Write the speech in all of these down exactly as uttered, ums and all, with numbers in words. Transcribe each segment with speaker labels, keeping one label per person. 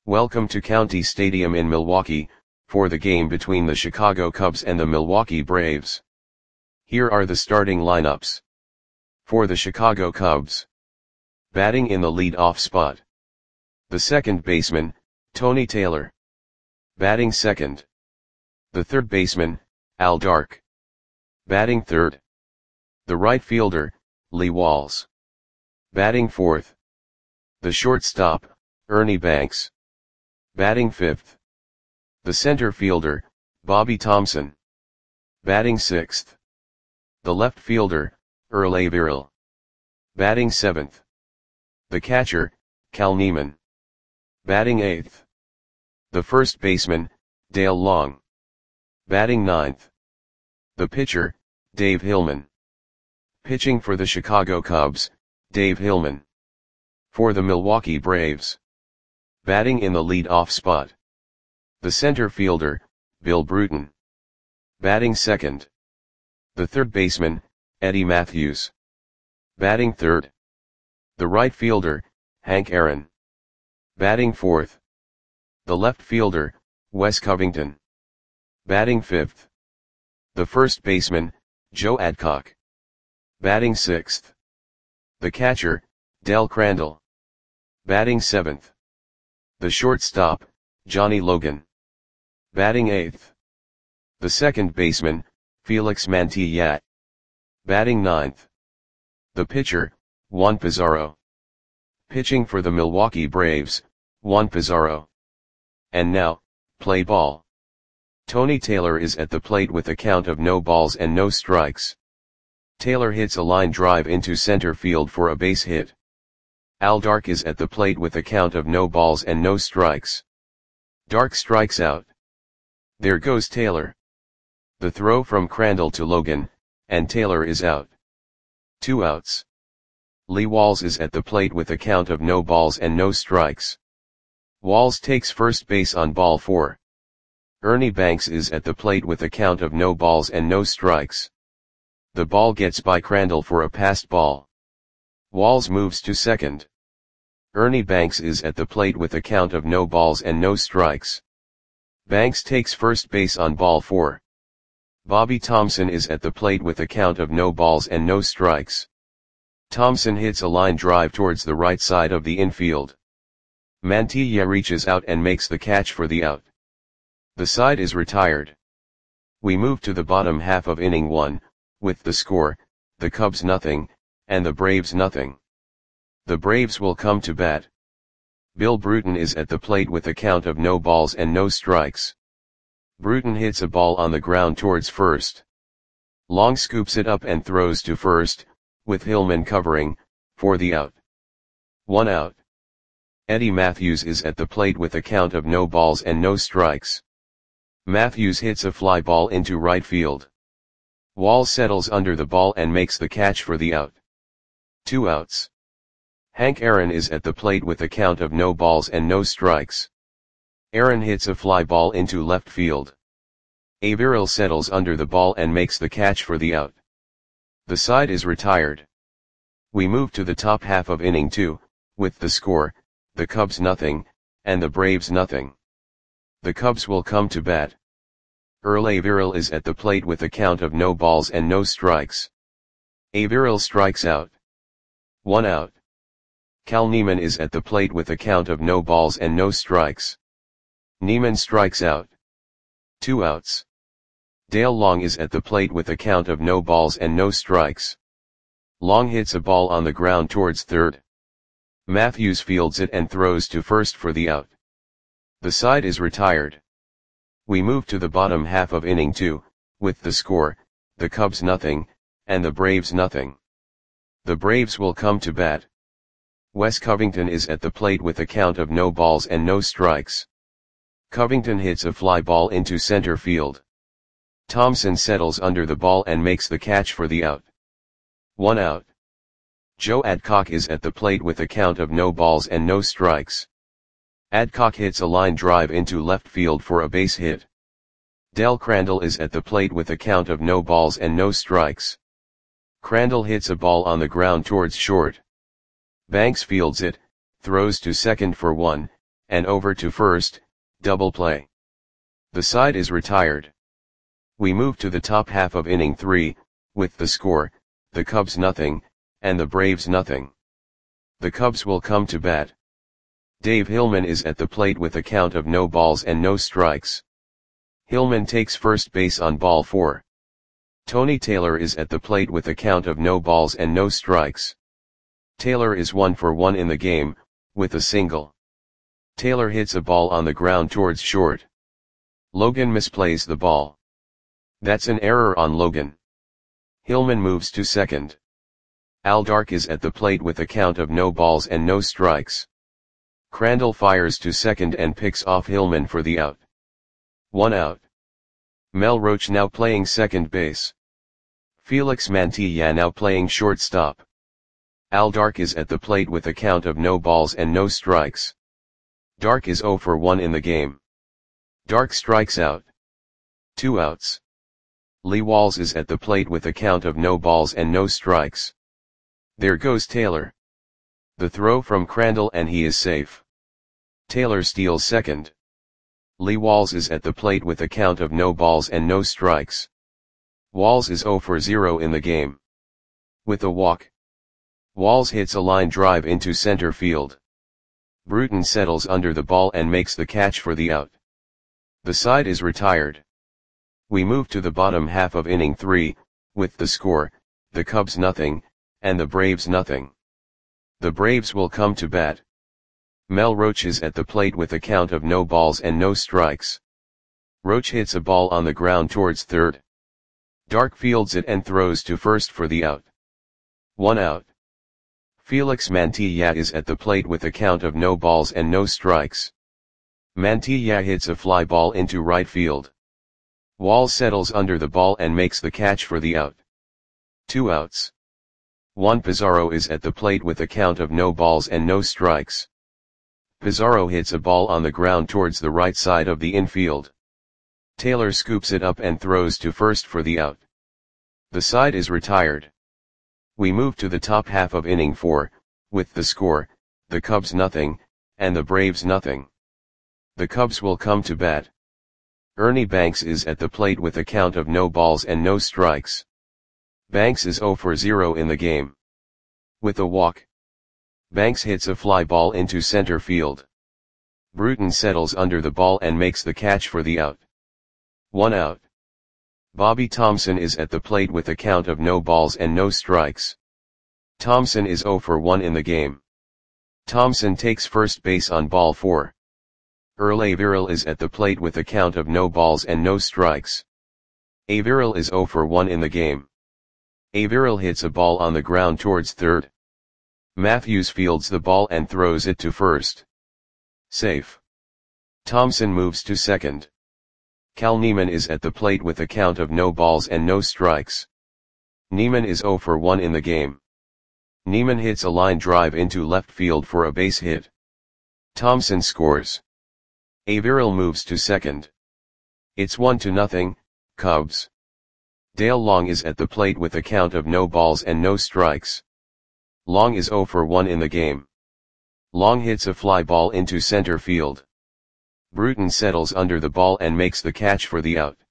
Speaker 1: Welcome to County Stadium in Milwaukee, for the game between the Chicago Cubs and the Milwaukee Braves. Here are the starting lineups. For the Chicago Cubs. Batting in the lead-off spot. The second baseman, Tony Taylor. Batting second. The third baseman, Al Dark. Batting third. The right fielder, Lee Walls. Batting fourth. The shortstop, Ernie Banks. Batting fifth. The center fielder, Bobby Thomson. Batting sixth. The left fielder, Earl Averill. Batting seventh. The catcher, Cal Neiman. Batting eighth. The first baseman, Dale Long. Batting ninth. The pitcher, Dave Hillman. Pitching for the Chicago Cubs, Dave Hillman. For the Milwaukee Braves. Batting in the lead-off spot. The center fielder, Bill Bruton. Batting second. The third baseman, Eddie Matthews. Batting third. The right fielder, Hank Aaron. Batting fourth. The left fielder, Wes Covington. Batting fifth. The first baseman, Joe Adcock. Batting sixth. The catcher, Del Crandall. Batting seventh. The shortstop, Johnny Logan. Batting eighth. The second baseman, Felix Mantilla. Batting ninth. The pitcher, Juan Pizarro. Pitching for the Milwaukee Braves, Juan Pizarro. And now, play ball. Tony Taylor is at the plate with a count of no balls and no strikes. Taylor hits a line drive into center field for a base hit. Al Dark is at the plate with a count of no balls and no strikes. Dark strikes out. There goes Taylor. The throw from Crandall to Logan, and Taylor is out. Two outs. Lee Walls is at the plate with a count of no balls and no strikes. Walls takes first base on ball four. Ernie Banks is at the plate with a count of no balls and no strikes. The ball gets by Crandall for a passed ball. Walls moves to second. Ernie Banks is at the plate with a count of no balls and no strikes. Banks takes first base on ball four. Bobby Thomson is at the plate with a count of no balls and no strikes. Thomson hits a line drive towards the right side of the infield. Mantilla reaches out and makes the catch for the out. The side is retired. We move to the bottom half of inning one, with the score, the Cubs nothing, and the Braves nothing. The Braves will come to bat. Bill Bruton is at the plate with a count of no balls and no strikes. Bruton hits a ball on the ground towards first. Long scoops it up and throws to first, with Hillman covering, for the out. One out. Eddie Matthews is at the plate with a count of no balls and no strikes. Matthews hits a fly ball into right field. Walls settles under the ball and makes the catch for the out. Two outs. Hank Aaron is at the plate with a count of no balls and no strikes. Aaron hits a fly ball into left field. Averill settles under the ball and makes the catch for the out. The side is retired. We move to the top half of inning two, with the score, the Cubs nothing, and the Braves nothing. The Cubs will come to bat. Earl Averill is at the plate with a count of no balls and no strikes. Averill strikes out. One out. Cal Neiman is at the plate with a count of no balls and no strikes. Neiman strikes out. Two outs. Dale Long is at the plate with a count of no balls and no strikes. Long hits a ball on the ground towards third. Matthews fields it and throws to first for the out. The side is retired. We move to the bottom half of inning two, with the score, the Cubs nothing, and the Braves nothing. The Braves will come to bat. Wes Covington is at the plate with a count of no balls and no strikes. Covington hits a fly ball into center field. Thomson settles under the ball and makes the catch for the out. One out. Joe Adcock is at the plate with a count of no balls and no strikes. Adcock hits a line drive into left field for a base hit. Del Crandall is at the plate with a count of no balls and no strikes. Crandall hits a ball on the ground towards short. Banks fields it, throws to second for one, and over to first, double play. The side is retired. We move to the top half of inning three, with the score, the Cubs nothing, and the Braves nothing. The Cubs will come to bat. Dave Hillman is at the plate with a count of no balls and no strikes. Hillman takes first base on ball four. Tony Taylor is at the plate with a count of no balls and no strikes. Taylor is one for one in the game, with a single. Taylor hits a ball on the ground towards short. Logan misplays the ball. That's an error on Logan. Hillman moves to second. Al Dark is at the plate with a count of no balls and no strikes. Crandall fires to second and picks off Hillman for the out. One out. Mel Roach now playing second base. Felix Mantilla now playing shortstop. Al Dark is at the plate with a count of no balls and no strikes. Dark is zero for one in the game. Dark strikes out. Two outs. Lee Walls is at the plate with a count of no balls and no strikes. There goes Taylor. The throw from Crandall and he is safe. Taylor steals second. Lee Walls is at the plate with a count of no balls and no strikes. Walls is zero for zero in the game. With a walk. Walls hits a line drive into center field. Bruton settles under the ball and makes the catch for the out. The side is retired. We move to the bottom half of inning three, with the score, the Cubs nothing, and the Braves nothing. The Braves will come to bat. Mel Roach is at the plate with a count of no balls and no strikes. Roach hits a ball on the ground towards third. Dark fields it and throws to first for the out. One out. Felix Mantilla is at the plate with a count of no balls and no strikes. Mantilla hits a fly ball into right field. Walls settles under the ball and makes the catch for the out. Two outs. Juan Pizarro is at the plate with a count of no balls and no strikes. Pizarro hits a ball on the ground towards the right side of the infield. Taylor scoops it up and throws to first for the out. The side is retired. We move to the top half of inning four, with the score, the Cubs nothing, and the Braves nothing. The Cubs will come to bat. Ernie Banks is at the plate with a count of no balls and no strikes. Banks is zero for zero in the game. With a walk. Banks hits a fly ball into center field. Bruton settles under the ball and makes the catch for the out. One out. Bobby Thomson is at the plate with a count of no balls and no strikes. Thomson is zero for one in the game. Thomson takes first base on ball four. Earl Averill is at the plate with a count of no balls and no strikes. Averill is zero for one in the game. Averill hits a ball on the ground towards third. Matthews fields the ball and throws it to first. Safe. Thomson moves to second. Cal Neiman is at the plate with a count of no balls and no strikes. Neiman is zero for one in the game. Neiman hits a line drive into left field for a base hit. Thomson scores. Averill moves to second. It's one to nothing, Cubs. Dale Long is at the plate with a count of no balls and no strikes. Long is zero for one in the game. Long hits a fly ball into center field. Bruton settles under the ball and makes the catch for the out.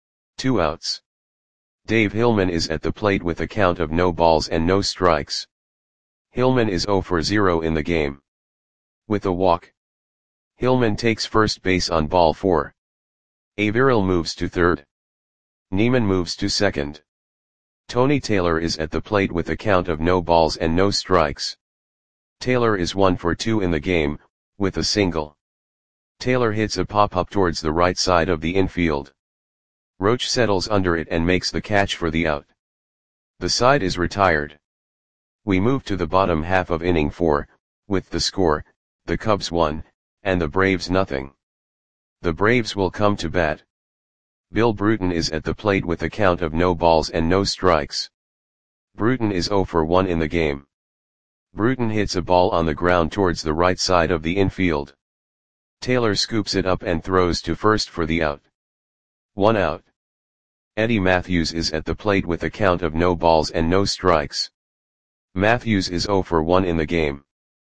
Speaker 1: Two outs. Dave Hillman is at the plate with a count of no balls and no strikes. Hillman is zero for zero in the game. With a walk. Hillman takes first base on ball four. Averill moves to third. Neiman moves to second. Tony Taylor is at the plate with a count of no balls and no strikes. Taylor is one for two in the game, with a single. Taylor hits a pop-up towards the right side of the infield. Roach settles under it and makes the catch for the out. The side is retired. We move to the bottom half of inning four, with the score, the Cubs one, and the Braves nothing. The Braves will come to bat. Bill Bruton is at the plate with a count of no balls and no strikes. Bruton is zero for one in the game. Bruton hits a ball on the ground towards the right side of the infield. Taylor scoops it up and throws to first for the out. One out. Eddie Matthews is at the plate with a count of no balls and no strikes. Matthews is zero for one in the game.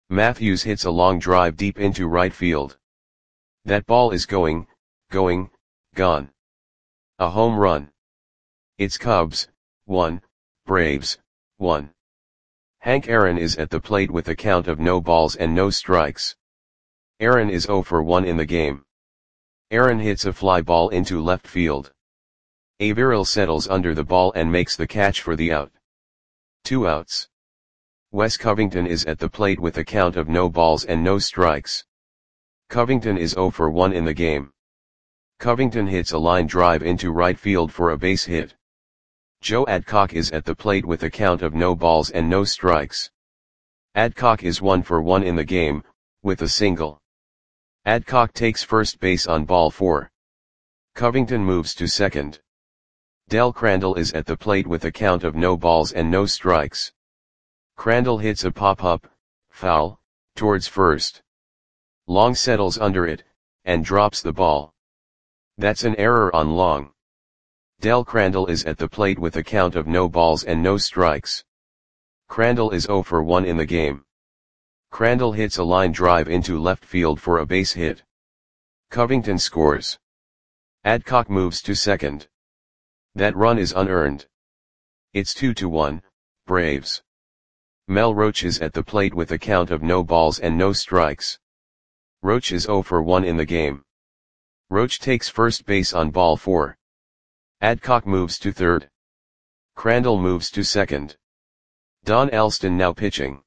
Speaker 1: Matthews hits a long drive deep into right field. That ball is going, going, gone. A home run. It's Cubs, one, Braves, one. Hank Aaron is at the plate with a count of no balls and no strikes. Aaron is oh for one in the game. Aaron hits a fly ball into left field. Averill settles under the ball and makes the catch for the out. Two outs. Wes Covington is at the plate with a count of no balls and no strikes. Covington is oh for one in the game. Covington hits a line drive into right field for a base hit. Joe Adcock is at the plate with a count of no balls and no strikes. Adcock is one for one in the game, with a single. Adcock takes first base on ball four. Covington moves to second. Del Crandall is at the plate with a count of no balls and no strikes. Crandall hits a pop-up, foul, towards first. Long settles under it, and drops the ball. That's an error on Long. Del Crandall is at the plate with a count of no balls and no strikes. Crandall is oh for one in the game. Crandall hits a line drive into left field for a base hit. Covington scores. Adcock moves to second. That run is unearned. It's two to one, Braves. Mel Roach is at the plate with a count of no balls and no strikes. Roach is oh for one in the game. Roach takes first base on ball four. Adcock moves to third. Crandall moves to second. Don Elston now pitching.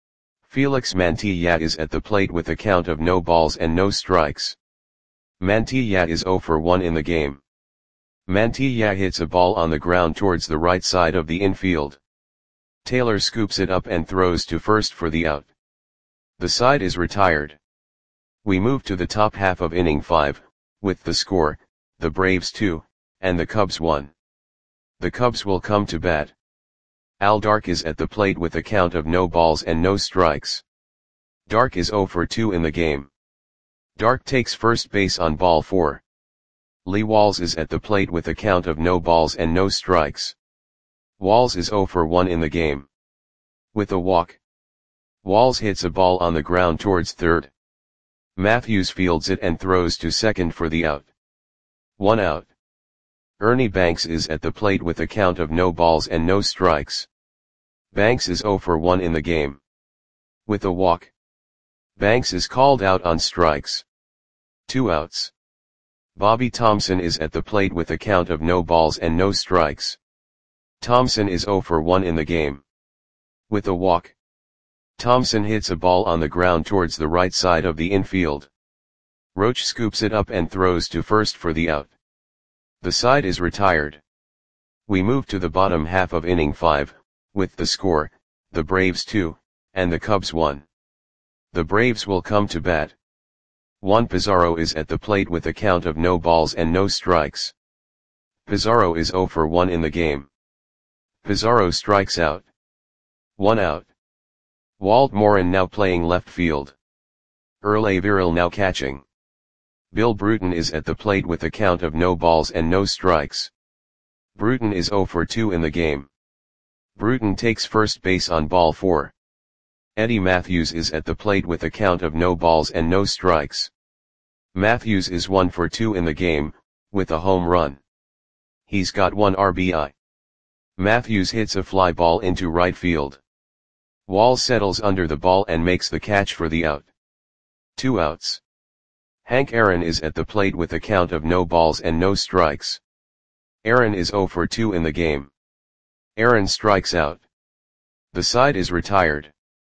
Speaker 1: Felix Mantilla is at the plate with a count of no balls and no strikes. Mantilla is oh for one in the game. Mantilla hits a ball on the ground towards the right side of the infield. Taylor scoops it up and throws to first for the out. The side is retired. We move to the top half of inning five, with the score, the Braves two, and the Cubs one. The Cubs will come to bat. Al Dark is at the plate with a count of no balls and no strikes. Dark is oh for two in the game. Dark takes first base on ball four. Lee Walls is at the plate with a count of no balls and no strikes. Walls is oh for one in the game. With a walk. Walls hits a ball on the ground towards third. Matthews fields it and throws to second for the out. One out. Ernie Banks is at the plate with a count of no balls and no strikes. Banks is oh for one in the game. With a walk. Banks is called out on strikes. Two outs. Bobby Thompson is at the plate with a count of no balls and no strikes. Thompson is oh for one in the game. With a walk. Thompson hits a ball on the ground towards the right side of the infield. Roach scoops it up and throws to first for the out. The side is retired. We move to the bottom half of inning five, with the score, the Braves two, and the Cubs one. The Braves will come to bat. Juan Pizarro is at the plate with a count of no balls and no strikes. Pizarro is oh for one in the game. Pizarro strikes out. One out. Walt Morin now playing left field. Earl Averill now catching. Bill Bruton is at the plate with a count of no balls and no strikes. Bruton is oh for two in the game. Bruton takes first base on ball four. Eddie Matthews is at the plate with a count of no balls and no strikes. Matthews is one for two in the game, with a home run. He's got one R B I. Matthews hits a fly ball into right field. Walls settles under the ball and makes the catch for the out. Two outs. Hank Aaron is at the plate with a count of no balls and no strikes. Aaron is oh for two in the game. Aaron strikes out. The side is retired.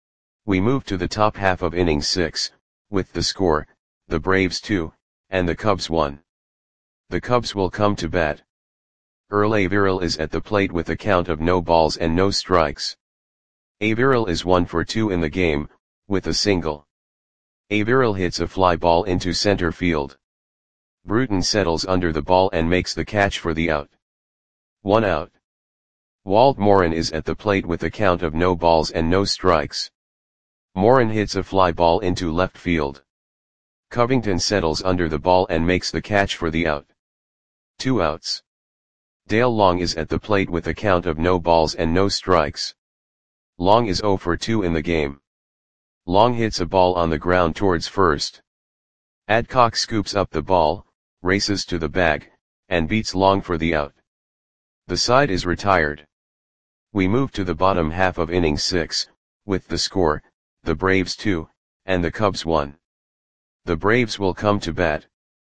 Speaker 1: We move to the top half of inning six, with the score, the Braves two, and the Cubs one. The Cubs will come to bat. Earl Averill is at the plate with a count of no balls and no strikes. Averill is one for two in the game, with a single. Averill hits a fly ball into center field. Bruton settles under the ball and makes the catch for the out. One out. Walt Morin is at the plate with a count of no balls and no strikes. Morin hits a fly ball into left field. Covington settles under the ball and makes the catch for the out. Two outs. Dale Long is at the plate with a count of no balls and no strikes. Long is oh for two in the game. Long hits a ball on the ground towards first. Adcock scoops up the ball, races to the bag, and beats Long for the out. The side is retired. We move to the bottom half of inning six, with the score, the Braves two, and the Cubs one. The Braves will come to bat.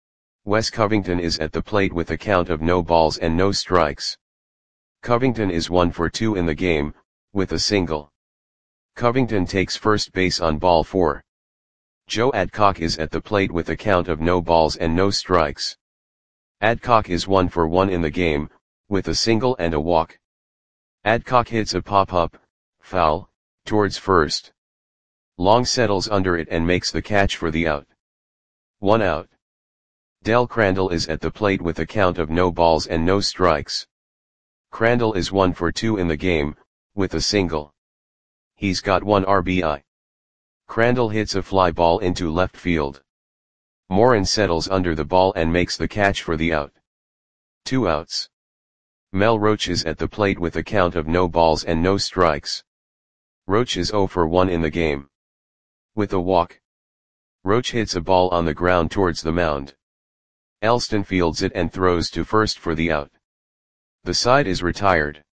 Speaker 1: Wes Covington is at the plate with a count of no balls and no strikes. Covington is one for two in the game, with a single. Covington takes first base on ball four. Joe Adcock is at the plate with a count of no balls and no strikes. Adcock is one for one in the game, with a single and a walk. Adcock hits a pop-up, foul, towards first. Long settles under it and makes the catch for the out. One out. Del Crandall is at the plate with a count of no balls and no strikes. Crandall is one for two in the game, with a single. He's got one R B I. Crandall hits a fly ball into left field. Morin settles under the ball and makes the catch for the out. Two outs. Mel Roach is at the plate with a count of no balls and no strikes. Roach is zero for one in the game. With a walk. Roach hits a ball on the ground towards the mound. Elston fields it and throws to first for the out. The side is retired.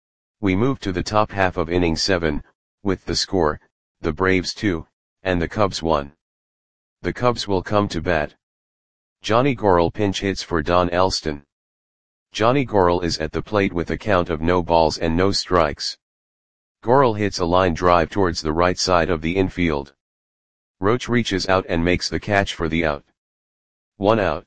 Speaker 1: We move to the top half of inning seven, with the score, the Braves two, and the Cubs one. The Cubs will come to bat. Johnny Gorel pinch hits for Don Elston. Johnny Gorel is at the plate with a count of no balls and no strikes. Gorel hits a line drive towards the right side of the infield. Roach reaches out and makes the catch for the out. One out.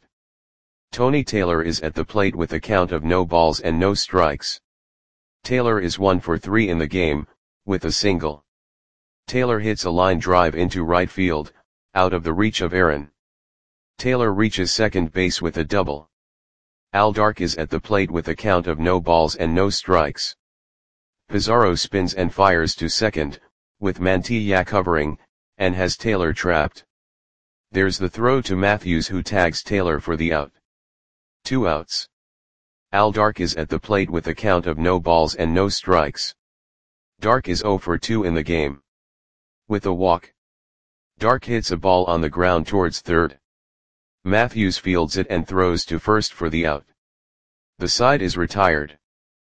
Speaker 1: Tony Taylor is at the plate with a count of no balls and no strikes. Taylor is one for three in the game, with a single. Taylor hits a line drive into right field, out of the reach of Aaron. Taylor reaches second base with a double. Al Dark is at the plate with a count of no balls and no strikes. Pizarro spins and fires to second, with Mantilla covering, and has Taylor trapped. There's the throw to Matthews, who tags Taylor for the out. Two outs. Al Dark is at the plate with a count of no balls and no strikes. Dark is zero for two in the game. With a walk. Dark hits a ball on the ground towards third. Matthews fields it and throws to first for the out. The side is retired.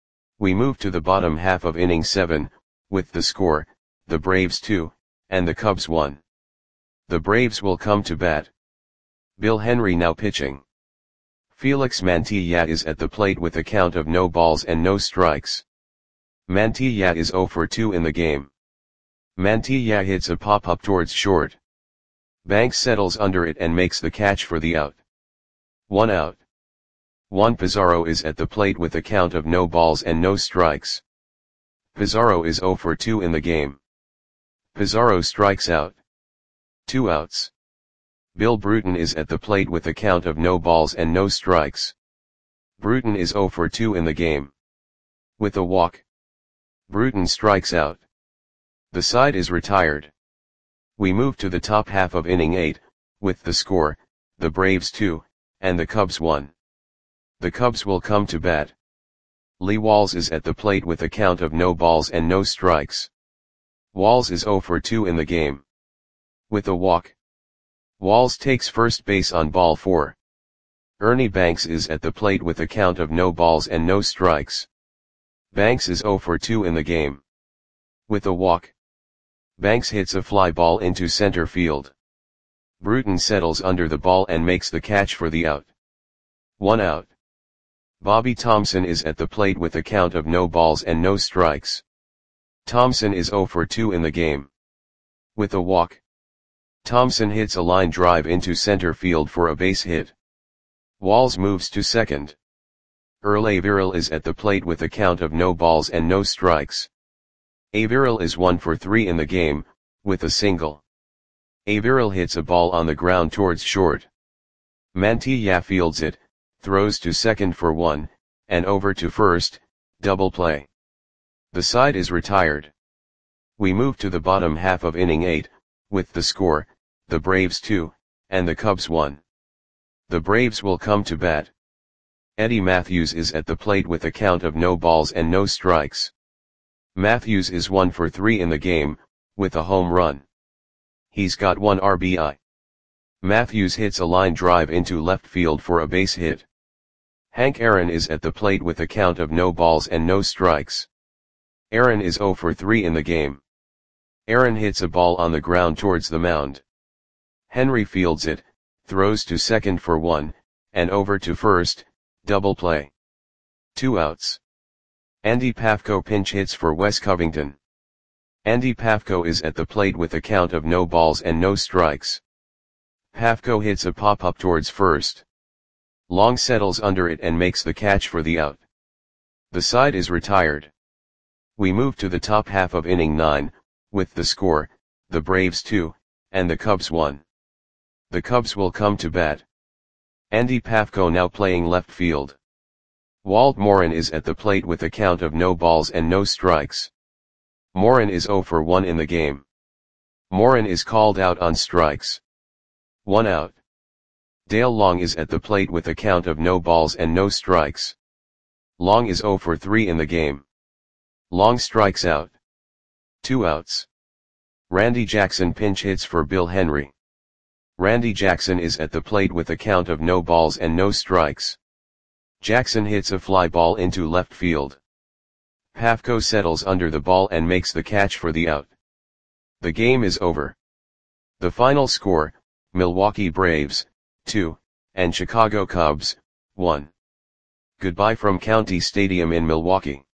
Speaker 1: We move to the bottom half of inning seven, with the score, the Braves two, and the Cubs one. The Braves will come to bat. Bill Henry now pitching. Felix Mantilla is at the plate with a count of no balls and no strikes. Mantilla is zero for two in the game. Mantilla hits a pop-up towards short. Banks settles under it and makes the catch for the out. One out. Juan Pizarro is at the plate with a count of no balls and no strikes. Pizarro is zero for two in the game. Pizarro strikes out. Two outs. Bill Bruton is at the plate with a count of no balls and no strikes. Bruton is zero for two in the game. With a walk. Bruton strikes out. The side is retired. We move to the top half of inning eight, with the score, the Braves two, and the Cubs one. The Cubs will come to bat. Lee Walls is at the plate with a count of no balls and no strikes. Walls is zero for two in the game. With a walk. Walls takes first base on ball four. Ernie Banks is at the plate with a count of no balls and no strikes. Banks is zero for two in the game. With a walk. Banks hits a fly ball into center field. Bruton settles under the ball and makes the catch for the out. One out. Bobby Thompson is at the plate with a count of no balls and no strikes. Thompson is zero for two in the game. With a walk. Thompson hits a line drive into center field for a base hit. Walls moves to second. Earl Averill is at the plate with a count of no balls and no strikes. Averill is one for three in the game, with a single. Averill hits a ball on the ground towards short. Mantilla fields it, throws to second for one, and over to first, double play. The side is retired. We move to the bottom half of inning eight, with the score, the Braves two, and the Cubs one. The Braves will come to bat. Eddie Matthews is at the plate with a count of no balls and no strikes. Matthews is one for three in the game, with a home run. he's got one R B I. Matthews hits a line drive into left field for a base hit. Hank Aaron is at the plate with a count of no balls and no strikes. Aaron is zero for three in the game. Aaron hits a ball on the ground towards the mound. Henry fields it, throws to second for one, and over to first, double play. Two outs. Andy Pafko pinch hits for Wes Covington. Andy Pafko is at the plate with a count of no balls and no strikes. Pafko hits a pop-up towards first. Long settles under it and makes the catch for the out. The side is retired. We move to the top half of inning nine, with the score, the Braves two, and the Cubs one. The Cubs will come to bat. Andy Pafko now playing left field. Walt Morin is at the plate with a count of no balls and no strikes. Morin is zero for one in the game. Morin is called out on strikes. One out. Dale Long is at the plate with a count of no balls and no strikes. Long is zero for three in the game. Long strikes out. Two outs. Randy Jackson pinch hits for Bill Henry. Randy Jackson is at the plate with a count of no balls and no strikes. Jackson hits a fly ball into left field. Pafko settles under the ball and makes the catch for the out. The game is over. The final score, Milwaukee Braves, two, and Chicago Cubs, one. Goodbye from County Stadium in Milwaukee.